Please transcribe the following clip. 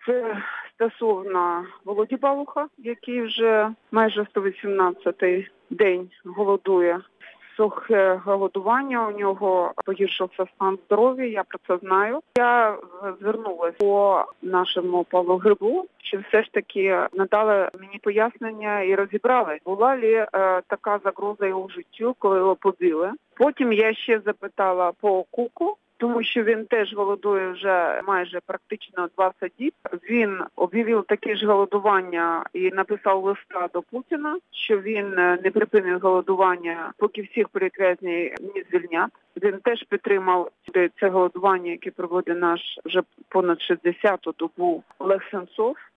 Це стосовно Володі Балуха, який вже майже 118-й день голодує. Сухе голодування, у нього погіршився стан здоров'я, я про це знаю. Я звернулася по нашому Павлу Грибу, що все ж таки надали мені пояснення і розібрали, була ли така загроза його життю, коли його побили. Потім я ще запитала по Куку, тому що він теж голодує вже майже практично 20 діб. Він об'явив таке ж голодування і написав листа до Путіна, що він не припинить голодування, поки всіх політв'язнів не звільнять. Він теж підтримав це голодування, яке проводить наш вже понад 60-ту добу Олег Сенцов.